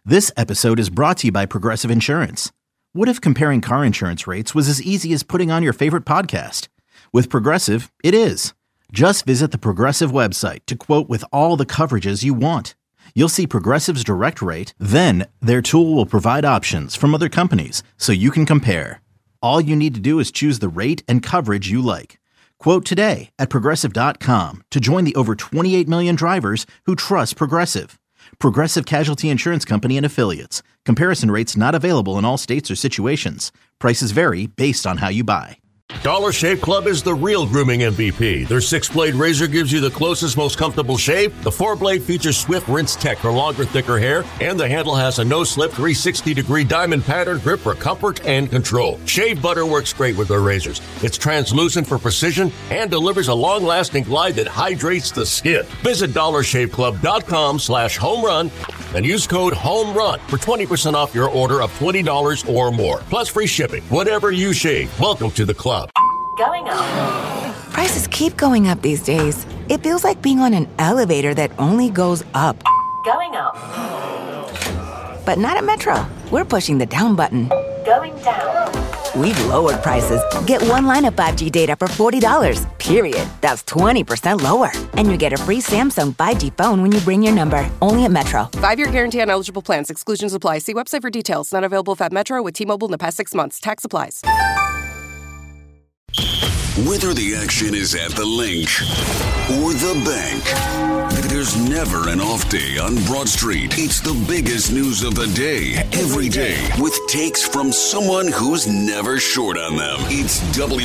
This episode is brought to you by Progressive Insurance. What if comparing car insurance rates was as easy as putting on your favorite podcast? With Progressive, it is. Just visit the Progressive website to quote with all the coverages you want. You'll see Progressive's direct rate, then their tool will provide options from other companies so you can compare. All you need to do is choose the rate and coverage you like. Quote today at Progressive.com to join the over 28 million drivers who trust Progressive. Progressive Casualty Insurance Company and Affiliates. Comparison rates not available in all states or situations. Prices vary based on how you buy. Dollar Shave Club is the real grooming MVP. Their 6-blade razor gives you the closest, most comfortable shave. The 4-blade features swift rinse tech for longer, thicker hair. And the handle has a no-slip 360-degree diamond pattern grip for comfort and control. Shave butter works great with their razors. It's translucent for precision and delivers a long-lasting glide that hydrates the skin. Visit DollarShaveClub.com/homerun and use code HOMERUN for 20% off your order of $20 or more. Plus free shipping. Whatever you shave, welcome to the club. Going up. Prices keep going up these days. It feels like being on an elevator that only goes up. Going up. But not at Metro. We're pushing the down button. Going down. We've lowered prices. Get one line of 5G data for $40, period. That's 20% lower. And you get a free Samsung 5G phone when you bring your number. Only at Metro. 5-year guarantee on eligible plans. Exclusions apply. See website for details. Not available at Metro with T-Mobile in the past 6 months. Tax applies. Whether the action is at the link or the bank, there's never an off day on Broad Street. It's the biggest news of the day, every day, with takes from someone who's never short on them. It's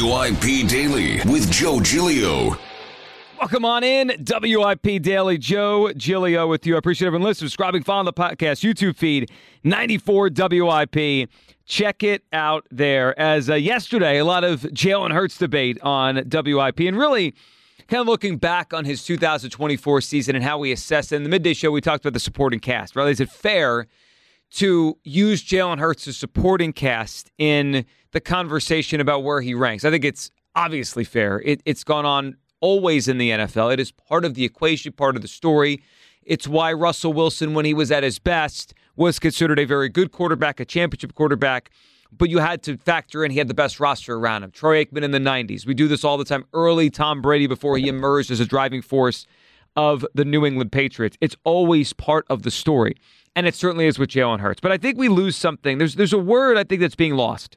WIP Daily with Joe Giglio. Welcome on in, WIP Daily. Joe Giglio with you. I appreciate everyone listening, subscribing, following the podcast, YouTube feed, 94 WIP. Check it out there. As yesterday, a lot of Jalen Hurts debate on WIP, and really kind of looking back on his 2024 season and how we assess it. In the midday show, we talked about the supporting cast, right? Is it fair to use Jalen Hurts' supporting cast in the conversation about where he ranks? I think it's obviously fair. It's gone on always in the NFL. It is part of the equation, part of the story. It's why Russell Wilson, when he was at his best, was considered a very good quarterback, a championship quarterback, but you had to factor in he had the best roster around him. Troy Aikman in the 90s. We do this all the time. Early Tom Brady before he emerged as a driving force of the New England Patriots. It's always part of the story, and it certainly is with Jalen Hurts. But I think we lose something. There's a word I think that's being lost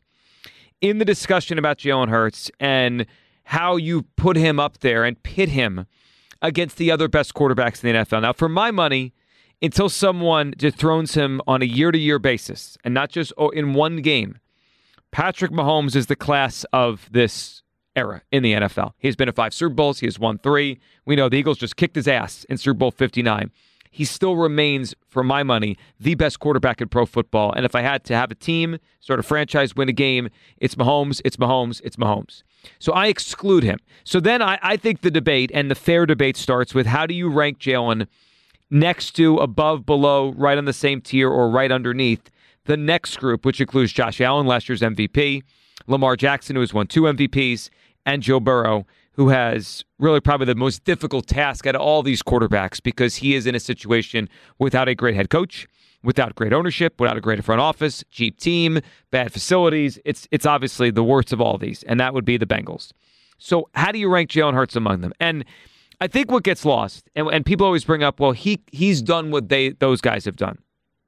in the discussion about Jalen Hurts and how you put him up there and pit him against the other best quarterbacks in the NFL. Now, for my money, until someone dethrones him on a year-to-year basis, and not just in one game, Patrick Mahomes is the class of this era in the NFL. He's been to 5 Super Bowls. He has won 3. We know the Eagles just kicked his ass in Super Bowl 59. He still remains, for my money, the best quarterback in pro football. And if I had to have a team, sort of franchise, win a game, it's Mahomes, it's Mahomes, it's Mahomes. So I exclude him. So then I think the debate and the fair debate starts with how do you rank Jalen next to, above, below, right on the same tier, or right underneath the next group, which includes Josh Allen, last year's MVP, Lamar Jackson, who has won 2 MVPs, and Joe Burrow, who has really probably the most difficult task out of all these quarterbacks because he is in a situation without a great head coach, without great ownership, without a great front office, cheap team, bad facilities. It's obviously the worst of all these, and that would be the Bengals. So how do you rank Jalen Hurts among them? And I think what gets lost, and people always bring up, well, he's done what those guys have done.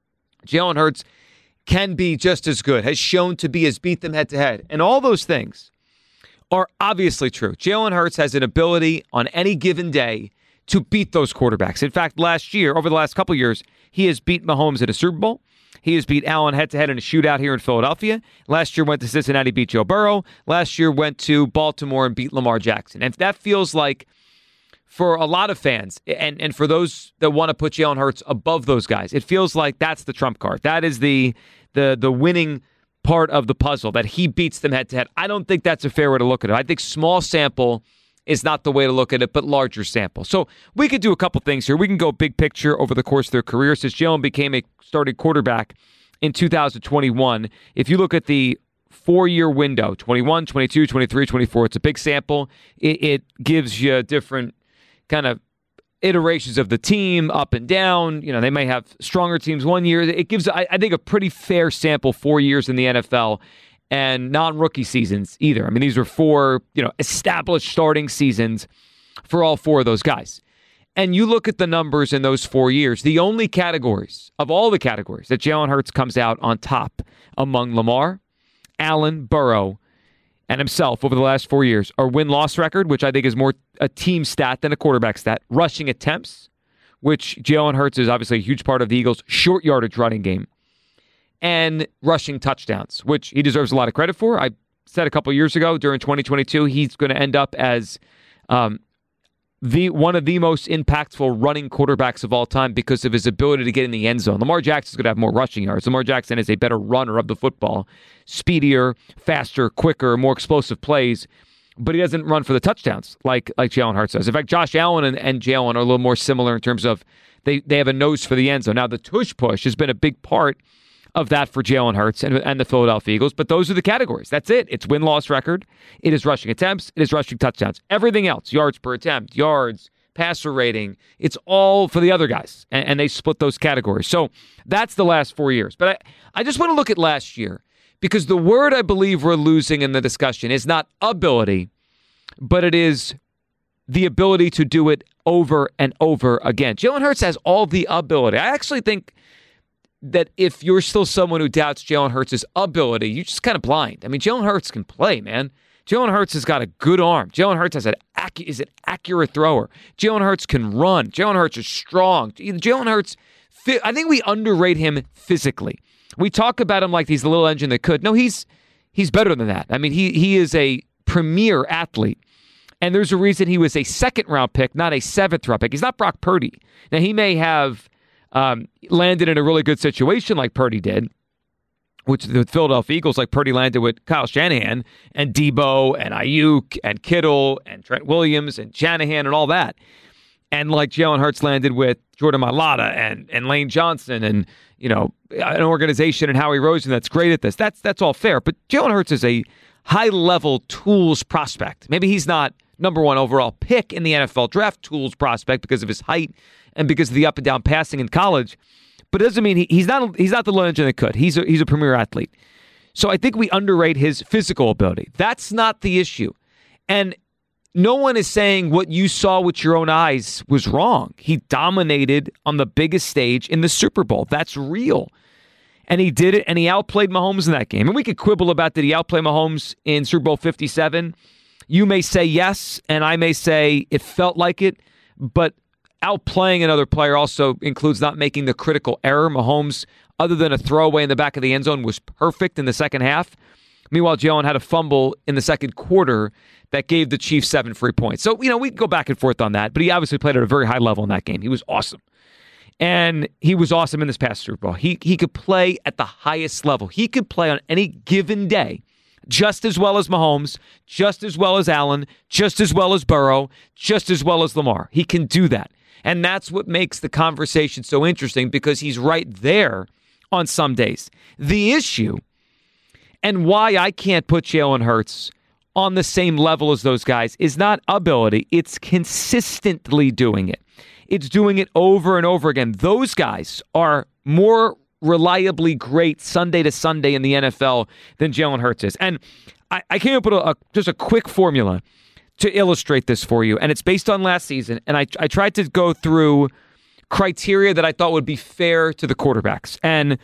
Jalen Hurts can be just as good, has shown to be, has beat them head-to-head. And all those things are obviously true. Jalen Hurts has an ability on any given day to beat those quarterbacks. In fact, last year, over the last couple of years, he has beat Mahomes at a Super Bowl. He has beat Allen head-to-head in a shootout here in Philadelphia. Last year went to Cincinnati, beat Joe Burrow. Last year went to Baltimore and beat Lamar Jackson. And that feels like, for a lot of fans, and for those that want to put Jalen Hurts above those guys, it feels like that's the trump card. That is the winning part of the puzzle, that he beats them head-to-head. I don't think that's a fair way to look at it. I think small sample is not the way to look at it, but larger sample. So we could do a couple things here. We can go big picture over the course of their career. Since Jalen became a starting quarterback in 2021, if you look at the 4-year window, 21, 22, 23, 24, it's a big sample. It gives you different kind of iterations of the team, up and down. They may have stronger teams one year. It gives, I think, a pretty fair sample 4 years in the NFL and non-rookie seasons either. I mean, these are 4, established starting seasons for all 4 of those guys. And you look at the numbers in those 4 years, the only categories of all the categories that Jalen Hurts comes out on top among Lamar, Allen, Burrow, and himself over the last 4 years are win-loss record, which I think is more a team stat than a quarterback stat, rushing attempts, which Jalen Hurts is obviously a huge part of the Eagles' short yardage running game, and rushing touchdowns, which he deserves a lot of credit for. I said a couple years ago during 2022, he's going to end up as one of the most impactful running quarterbacks of all time because of his ability to get in the end zone. Lamar Jackson's going to have more rushing yards. Lamar Jackson is a better runner of the football, speedier, faster, quicker, more explosive plays, but he doesn't run for the touchdowns like Jalen Hurts does. In fact, Josh Allen and Jalen are a little more similar in terms of they have a nose for the end zone. Now, the tush push has been a big part of that for Jalen Hurts and the Philadelphia Eagles, but those are the categories. That's it. It's win-loss record. It is rushing attempts. It is rushing touchdowns. Everything else, yards per attempt, yards, passer rating, it's all for the other guys, and they split those categories. So that's the last 4 years. But I just want to look at last year because the word I believe we're losing in the discussion is not ability, but it is the ability to do it over and over again. Jalen Hurts has all the ability. I actually think that if you're still someone who doubts Jalen Hurts' ability, you're just kind of blind. I mean, Jalen Hurts can play, man. Jalen Hurts has got a good arm. Jalen Hurts is an accurate thrower. Jalen Hurts can run. Jalen Hurts is strong. Jalen Hurts, I think we underrate him physically. We talk about him like he's the little engine that could. No, he's better than that. I mean, he is a premier athlete. And there's a reason he was a second-round pick, not a seventh-round pick. He's not Brock Purdy. Now, he may have landed in a really good situation like Purdy did, which the Philadelphia Eagles, like Purdy landed with Kyle Shanahan and Debo and Ayuk and Kittle and Trent Williams and Shanahan and all that. And like Jalen Hurts landed with Jordan Mailata and Lane Johnson and, an organization and Howie Roseman that's great at this. That's all fair. But Jalen Hurts is a high-level tools prospect. Maybe he's not number 1 overall pick in the NFL draft tools prospect because of his height and because of the up and down passing in college, but it doesn't mean he's not the little engine that could. He's a premier athlete. So I think we underrate his physical ability. That's not the issue. And no one is saying what you saw with your own eyes was wrong. He dominated on the biggest stage in the Super Bowl. That's real. And he did it, and he outplayed Mahomes in that game. And we could quibble about did he outplay Mahomes in Super Bowl 57? You may say yes, and I may say it felt like it, but outplaying another player also includes not making the critical error. Mahomes, other than a throwaway in the back of the end zone, was perfect in the second half. Meanwhile, Jalen had a fumble in the second quarter that gave the Chiefs 7 free points. So, we can go back and forth on that, but he obviously played at a very high level in that game. He was awesome. And he was awesome in this past Super Bowl. He could play at the highest level. He could play on any given day just as well as Mahomes, just as well as Allen, just as well as Burrow, just as well as Lamar. He can do that. And that's what makes the conversation so interesting because he's right there on some days. The issue and why I can't put Jalen Hurts on the same level as those guys is not ability. It's consistently doing it. It's doing it over and over again. Those guys are more reliably great Sunday to Sunday in the NFL than Jalen Hurts is. And I came up with just a quick formula to illustrate this for you, and it's based on last season, and I tried to go through criteria that I thought would be fair to the quarterbacks. And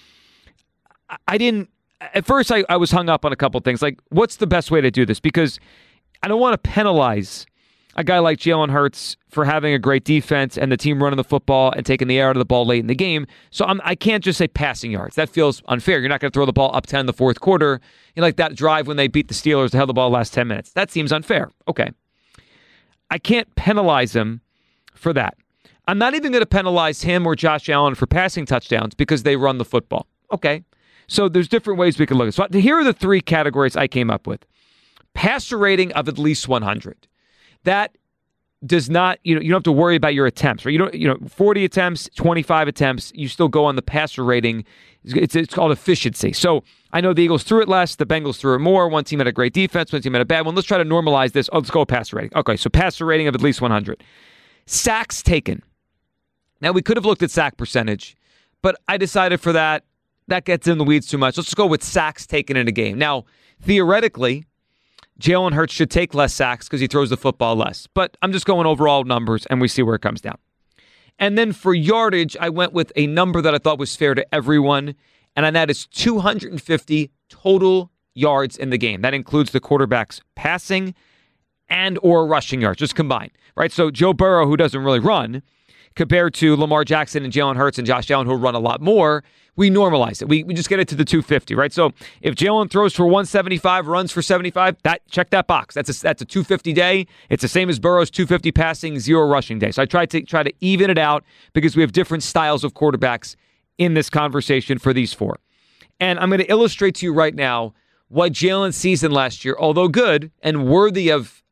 I didn't, at first I was hung up on a couple things, like what's the best way to do this? Because I don't want to penalize a guy like Jalen Hurts for having a great defense and the team running the football and taking the air out of the ball late in the game. So I can't just say passing yards. That feels unfair. You're not going to throw the ball up 10 in the fourth quarter. Like that drive when they beat the Steelers to held the ball the last 10 minutes. That seems unfair. Okay. I can't penalize him for that. I'm not even going to penalize him or Josh Allen for passing touchdowns because they run the football. Okay. So there's different ways we can look at it. So here are the 3 categories I came up with. Passer rating of at least 100. That does not, you don't have to worry about your attempts, right? 40 attempts, 25 attempts, you still go on the passer rating. It's called efficiency. So I know the Eagles threw it less, the Bengals threw it more. One team had a great defense, one team had a bad one. Let's try to normalize this. Let's go with passer rating. Okay, so passer rating of at least 100. Sacks taken. Now, we could have looked at sack percentage, but I decided for that gets in the weeds too much. Let's just go with sacks taken in a game. Now, theoretically, Jalen Hurts should take less sacks because he throws the football less. But I'm just going overall numbers, and we see where it comes down. And then for yardage, I went with a number that I thought was fair to everyone, and that is 250 total yards in the game. That includes the quarterback's passing and or rushing yards, just combined, right? So Joe Burrow, who doesn't really run, compared to Lamar Jackson and Jalen Hurts and Josh Allen, who run a lot more, we normalize it. We just get it to the 250, right? So if Jalen throws for 175, runs for 75, check that box. That's a 250 day. It's the same as Burrow's 250 passing, 0 rushing day. So I try to even it out because we have different styles of quarterbacks in this conversation for these 4. And I'm going to illustrate to you right now why Jalen's season last year, although good and worthy of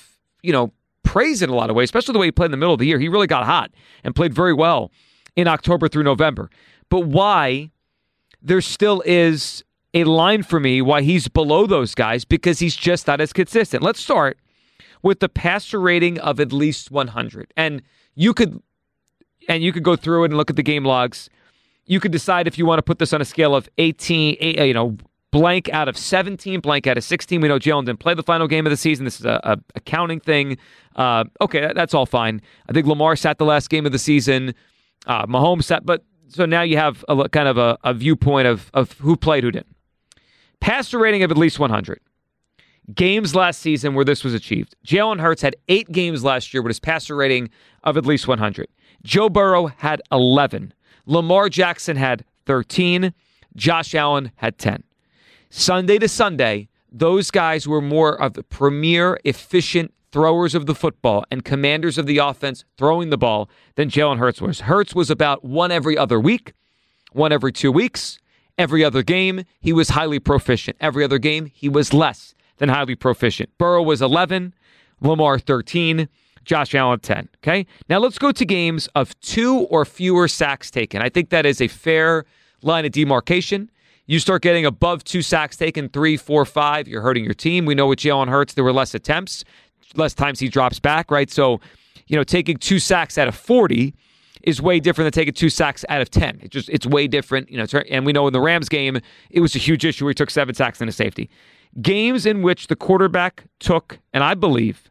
praise in a lot of ways, especially the way he played in the middle of the year. He really got hot and played very well in October through November. But why there still is a line for me why he's below those guys, because he's just not as consistent. Let's start with the passer rating of at least 100. And you could go through it and look at the game logs. You could decide if you want to put this on a scale of 18, blank out of 17, blank out of 16. We know Jalen didn't play the final game of the season. This is a counting thing. Okay, that's all fine. I think Lamar sat the last game of the season. Mahomes sat, but so now you have a viewpoint of who played, who didn't. Passer rating of at least 100. Games last season where this was achieved. Jalen Hurts had 8 games last year with his passer rating of at least 100. Joe Burrow had 11. Lamar Jackson had 13. Josh Allen had 10. Sunday to Sunday, those guys were more of the premier, efficient throwers of the football and commanders of the offense throwing the ball than Jalen Hurts was. Hurts was about 1 every other week, 1 every 2 weeks. Every other game, he was highly proficient. Every other game, he was less than highly proficient. Burrow was 11, Lamar 13, Josh Allen 10. Okay? Now let's go to games of 2 or fewer sacks taken. I think that is a fair line of demarcation. You start getting above 2 sacks taken, 3, 4, 5, you're hurting your team. We know with Jalen Hurts, there were less attempts, less times he drops back, right? So, taking 2 sacks out of 40 is way different than taking 2 sacks out of 10. It's way different, and we know in the Rams game, it was a huge issue where he took 7 sacks and a safety. Games in which the quarterback took, and I believe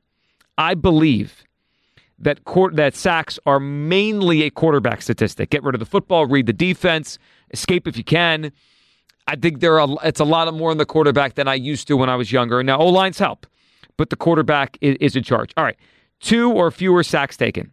that sacks are mainly a quarterback statistic. Get rid of the football, read the defense, escape if you can. I think it's a lot more in the quarterback than I used to when I was younger. Now, O-lines help, but the quarterback is in charge. All right, 2 or fewer sacks taken.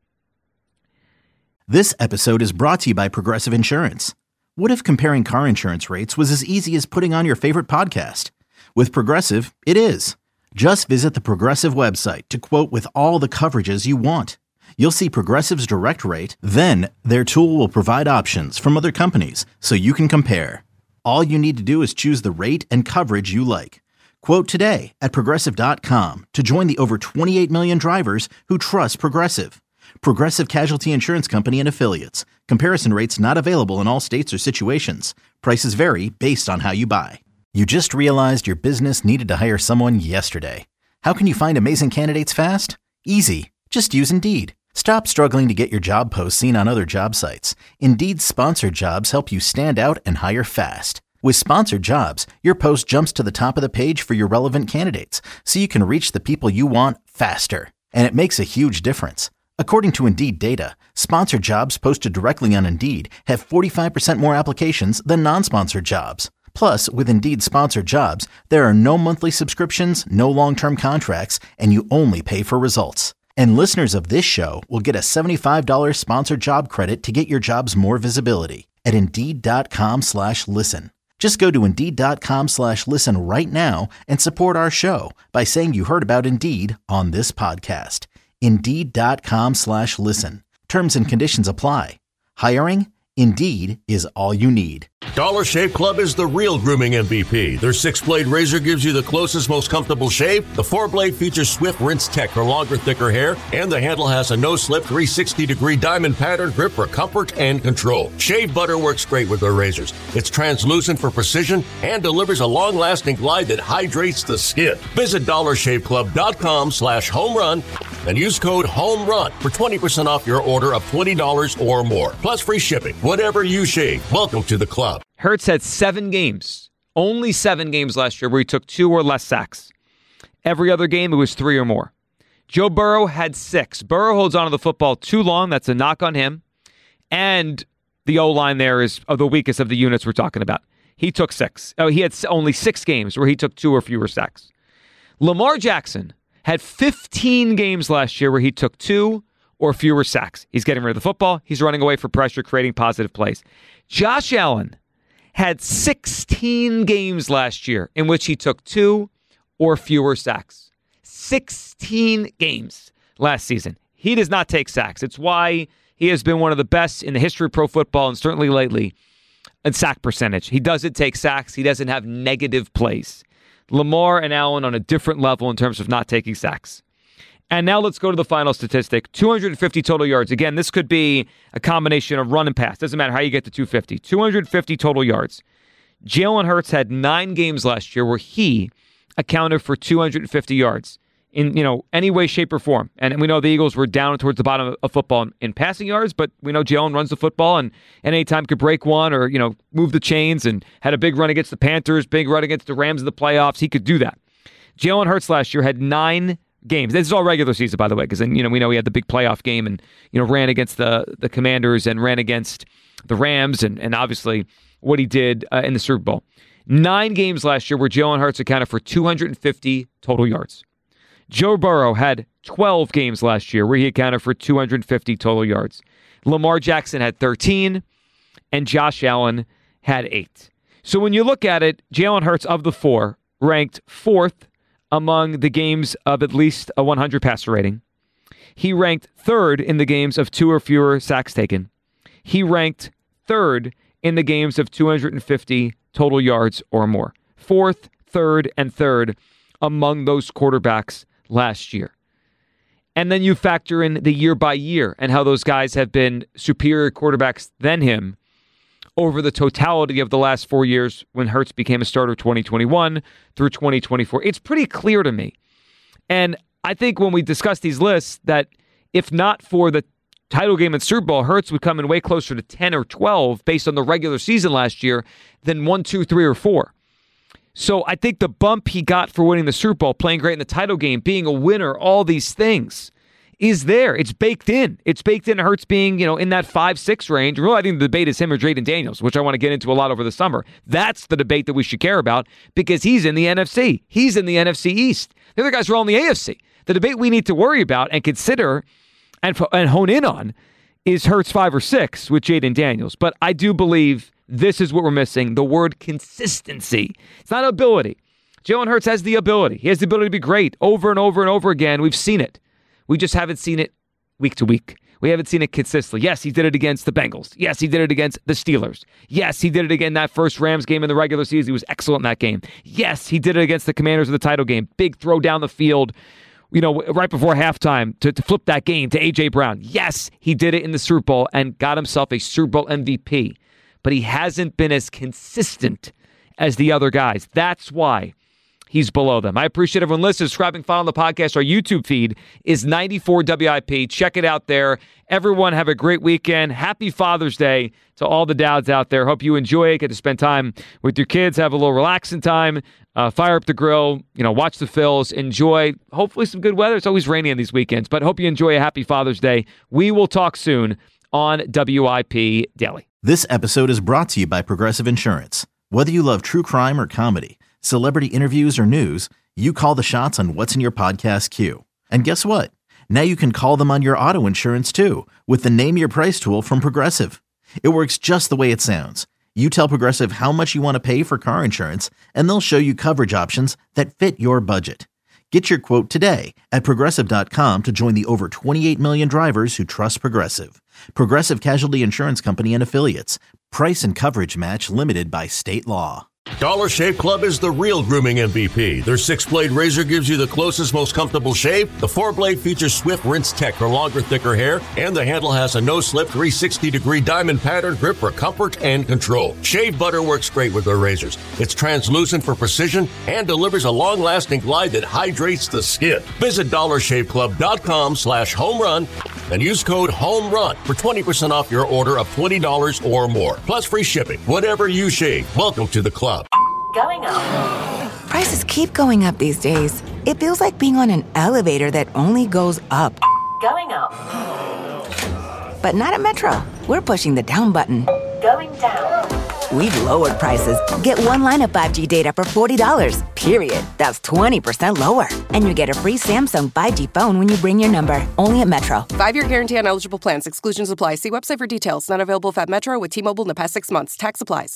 This episode is brought to you by Progressive Insurance. What if comparing car insurance rates was as easy as putting on your favorite podcast? With Progressive, it is. Just visit the Progressive website to quote with all the coverages you want. You'll see Progressive's direct rate, then their tool will provide options from other companies so you can compare. All you need to do is choose the rate and coverage you like. Quote today at Progressive.com to join the over 28 million drivers who trust Progressive. Progressive Casualty Insurance Company and Affiliates. Comparison rates not available in all states or situations. Prices vary based on how you buy. You just realized your business needed to hire someone yesterday. How can you find amazing candidates fast? Easy. Just use Indeed. Stop struggling to get your job posts seen on other job sites. Indeed's sponsored jobs help you stand out and hire fast. With sponsored jobs, your post jumps to the top of the page for your relevant candidates, so you can reach the people you want faster. And it makes a huge difference. According to Indeed data, sponsored jobs posted directly on Indeed have 45% more applications than non-sponsored jobs. Plus, with Indeed sponsored jobs, there are no monthly subscriptions, no long-term contracts, and you only pay for results. And listeners of this show will get a $75 sponsored job credit to get your jobs more visibility at Indeed.com/listen. Just go to Indeed.com/listen right now and support our show by saying you heard about Indeed on this podcast. Indeed.com/listen. Terms and conditions apply. Hiring? Indeed is all you need. Dollar Shave Club is the real grooming MVP. Their 6-blade razor gives you the closest, most comfortable shave. The 4-blade features Swift Rinse Tech for longer, thicker hair, and the handle has a no-slip 360-degree diamond pattern grip for comfort and control. Shave butter works great with their razors. It's translucent for precision and delivers a long-lasting glide that hydrates the skin. Visit DollarShaveClub.com/homerun and use code HOMERUN for 20% off your order of $20 or more. Plus free shipping. Whatever you shave. Welcome to the club. Hurts had 7 games, only 7 games last year where he took 2 or less sacks. Every other game, it was 3 or more. Joe Burrow had 6. Burrow holds on to the football too long. That's a knock on him. And the O-line there is the weakest of the units we're talking about. He took 6. He had only 6 games where he took 2 or fewer sacks. Lamar Jackson had 15 games last year where he took 2 or fewer sacks. He's getting rid of the football. He's running away for pressure, creating positive plays. Josh Allen had 16 games last year in which he took 2 or fewer sacks. 16 games last season. He does not take sacks. It's why he has been one of the best in the history of pro football and certainly lately in sack percentage. He doesn't take sacks. He doesn't have negative plays. Lamar and Allen on a different level in terms of not taking sacks. And now let's go to the final statistic. 250 total yards. Again, this could be a combination of run and pass. Doesn't matter how you get to 250. 250 total yards. Jalen Hurts had 9 games last year where he accounted for 250 yards in any way, shape, or form. And we know the Eagles were down towards the bottom of football in passing yards, but we know Jalen runs the football and anytime could break one or move the chains, and had a big run against the Panthers, big run against the Rams in the playoffs. He could do that. Jalen Hurts last year had 9 games. This is all regular season, by the way, because then we know he had the big playoff game and ran against the Commanders and ran against the Rams and obviously what he did in the Super Bowl. 9 games last year where Jalen Hurts accounted for 250 total yards. Joe Burrow had 12 games last year where he accounted for 250 total yards. Lamar Jackson had 13, and Josh Allen had 8. So when you look at it, Jalen Hurts of the 4 ranked 4th among the games of at least a 100 passer rating. He ranked 3rd in the games of 2 or fewer sacks taken. He ranked 3rd in the games of 250 total yards or more. 4th, 3rd, and 3rd among those quarterbacks last year. And then you factor in the year by year and how those guys have been superior quarterbacks than him over the totality of the last 4 years when Hurts became a starter 2021 through 2024. It's pretty clear to me. And I think when we discuss these lists that if not for the title game and Super Bowl, Hurts would come in way closer to 10 or 12 based on the regular season last year than 1, 2, 3, or 4. So I think the bump he got for winning the Super Bowl, playing great in the title game, being a winner, all these things is there. It's baked in. It's baked in Hurts being, in that 5-6 range. Really, I think the debate is him or Jayden Daniels, which I want to get into a lot over the summer. That's the debate that we should care about because he's in the NFC. He's in the NFC East. The other guys are all in the AFC. The debate we need to worry about and consider and hone in on is Hurts 5 or 6 with Jayden Daniels. But I do believe this is what we're missing, the word consistency. It's not ability. Jalen Hurts has the ability. He has the ability to be great over and over and over again. We've seen it. We just haven't seen it week to week. We haven't seen it consistently. Yes, he did it against the Bengals. Yes, he did it against the Steelers. Yes, he did it again that first Rams game in the regular season. He was excellent in that game. Yes, he did it against the Commanders in the title game. Big throw down the field, right before halftime to flip that game to A.J. Brown. Yes, he did it in the Super Bowl and got himself a Super Bowl MVP. But he hasn't been as consistent as the other guys. That's why he's below them. I appreciate everyone listening, subscribing, following the podcast. Our YouTube feed is 94 WIP. Check it out there. Everyone have a great weekend. Happy Father's Day to all the dads out there. Hope you enjoy it. Get to spend time with your kids. Have a little relaxing time. Fire up the grill. Watch the Phils. Enjoy, hopefully, some good weather. It's always rainy on these weekends, but hope you enjoy a happy Father's Day. We will talk soon on WIP Daily. This episode is brought to you by Progressive Insurance. Whether you love true crime or comedy, celebrity interviews or news, you call the shots on what's in your podcast queue. And guess what? Now you can call them on your auto insurance too with the Name Your Price tool from Progressive. It works just the way it sounds. You tell Progressive how much you want to pay for car insurance, and they'll show you coverage options that fit your budget. Get your quote today at Progressive.com to join the over 28 million drivers who trust Progressive. Progressive Casualty Insurance Company and Affiliates. Price and coverage match limited by state law. Dollar Shave Club is the real grooming MVP. Their 6-blade razor gives you the closest, most comfortable shave. The 4-blade features Swift Rinse Tech for longer, thicker hair, and the handle has a no-slip 360-degree diamond pattern grip for comfort and control. Shave butter works great with their razors. It's translucent for precision and delivers a long-lasting glide that hydrates the skin. Visit DollarShaveClub.com/homerun and use code HOMERUN for 20% off your order of $20 or more. Plus free shipping. Whatever you shave, welcome to the club. Going up. Prices keep going up these days. It feels like being on an elevator that only goes up. Going up. But not at Metro. We're pushing the down button. Going down. We've lowered prices. Get one line of 5G data for $40, period. That's 20% lower. And you get a free Samsung 5G phone when you bring your number. Only at Metro. 5-year guarantee on eligible plans. Exclusions apply. See website for details. Not available if at Metro with T-Mobile in the past 6 months. Tax applies.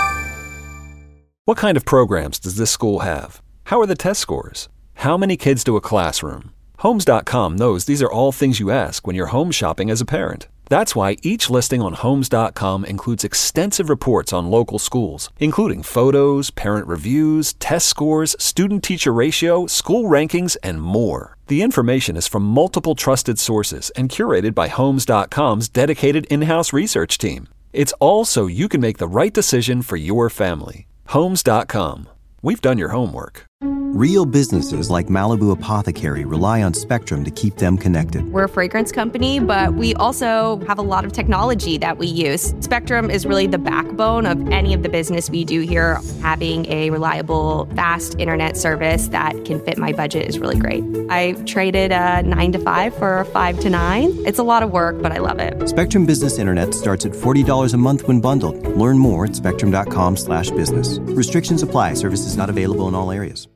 What kind of programs does this school have? How are the test scores? How many kids to a classroom? Homes.com knows these are all things you ask when you're home shopping as a parent. That's why each listing on Homes.com includes extensive reports on local schools, including photos, parent reviews, test scores, student-teacher ratio, school rankings, and more. The information is from multiple trusted sources and curated by Homes.com's dedicated in-house research team. It's all so you can make the right decision for your family. Homes.com. We've done your homework. Real businesses like Malibu Apothecary rely on Spectrum to keep them connected. We're a fragrance company, but we also have a lot of technology that we use. Spectrum is really the backbone of any of the business we do here. Having a reliable, fast internet service that can fit my budget is really great. I traded a 9 to 5 for a 5 to 9. It's a lot of work, but I love it. Spectrum Business Internet starts at $40 a month when bundled. Learn more at spectrum.com/business. Restrictions apply. Services not available in all areas.